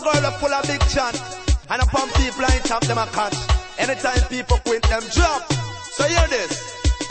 girl are full of big chat. And upon people I tap them a catch. Anytime people quit them drop. So hear this.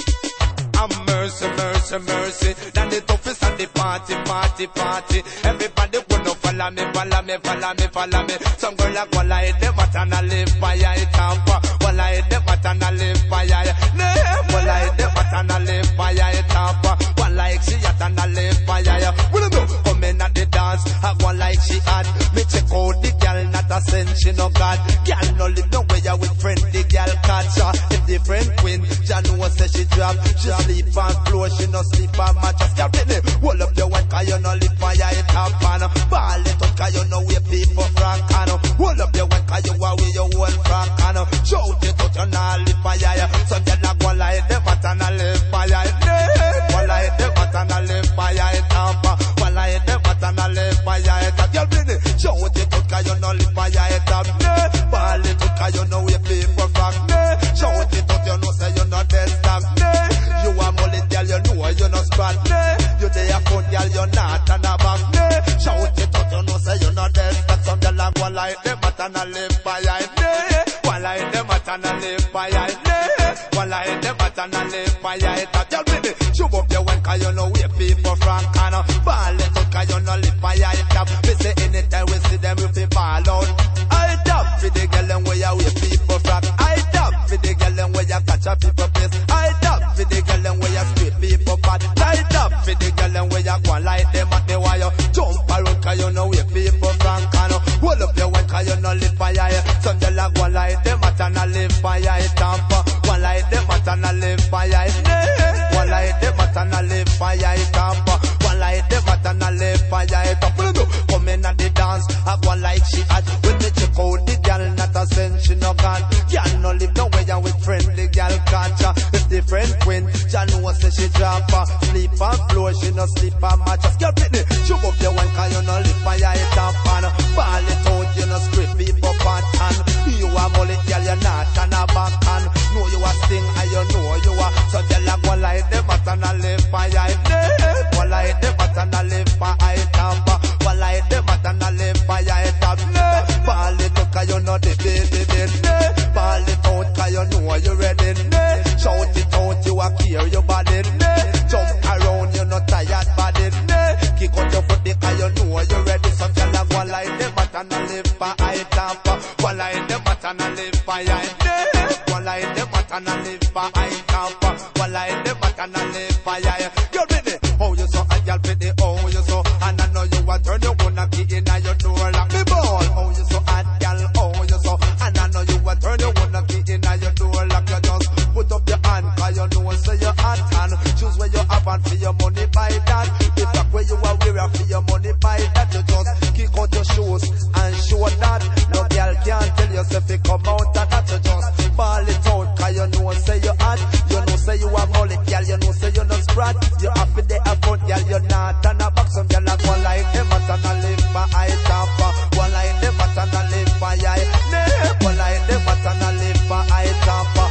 I'm mercy, mercy, mercy. Then the toughest and the party, party, party. Everybody wanna follow me, follow me, follow me, follow me. Some girl like one like them, but I live by your tampa. One like them, but I live by your name. One like them, but I live by your tampa. One like she had and I live by your. What do you do? Come in at the dance, have one like she had. Me check out the girl, not a sense, she no God. Girl no live no way with friend, the girl catch her. The different queen, John was say she drop. She sleep on floor, she no sleep on mattress. Girl, Britney, hold up your one, cause you no live by your top pan. Ball it up, cause you know we people frank. Hold up your one, cause you are with your own frank. Shout it out, you no live by your. Some girl like one like them, but I no live by your. One like them, but I no live by your top. One like them, but I no live by your top. Girl, Britney, shout it out, cause you no live by your top. Ball it up, cause you know we people frank. Shout it out, you know say you no dead stop. You a mullet girl, you know you no squat. You dey a phone girl, you not on a back. Shout it out, you know say you no dead stop. Some girl like one like them, but I no live by your. One like them, but I no live by your. One like them, but I no live by your. Tell me, shoot up your one, cause you know we people frank. Ball it out, cause you no live by your top. We say anytime we see them, we fi ball out. I top for the girl and where we people frank. I top for the girl and where you catch a people place. I top for the girl and where you straight people bad. I top for the girl and where you go like them at the wire. Jump around, cause you know we people frank. Hold up your one, cause you no live by your. Some girl like one like them at and I live by your tampa. One like them at and I live by your. One like them at and I live by your tampa. One like them at and I live by your tampa. Come in at the dance, have one like she had. When they check out the girl, not a sense she no gone. Girl no live no way with friendly girl catch her. It's different queen, John was say she drop her. Sleep on floor, she no sleep on mattress. Girl Britney, shoot up your one, cause you no live by your top pan. Ball it out, you no script people pattern. You a mullet girl, you not on a back hand. Know you a sting and you know you a. So girl like one like them, but I no live by your name. One like them, but I no live by your top. One like them, but I no live by your top. Ball it out, cause you know the baby. Ball it out, cause you know you ready. Shout it out, you a care your body. Jump around, you not tired body. Kick out your foot, cause you know you ready. Some girl have one like them, but I no live by your top. One like them, but I no live by your name. One like them, but I no live by your top. One like them, but I no live by your. Girl, Britney, how you so? And girl, Britney, how you so? And I know you a turn your own key in your door like the ball. How you so? And girl, how you so? And I know you a turn your own key in your door like you just put up your hand, cause you know say you hot hand. Choose where you have and for your money buy that. If that where you are wearing for your money buy that. You just kick out your shoes and show that. No girl can't tell yourself you come out and that. You just ball it out, cause you know say you hot. You know say you a mullet girl, you know say you no sprat. You happy they have fun girl, you not on a box. Some girl like one like them but I no live by eye top. One like them but I no live by eye. One like them but I no live by eye top.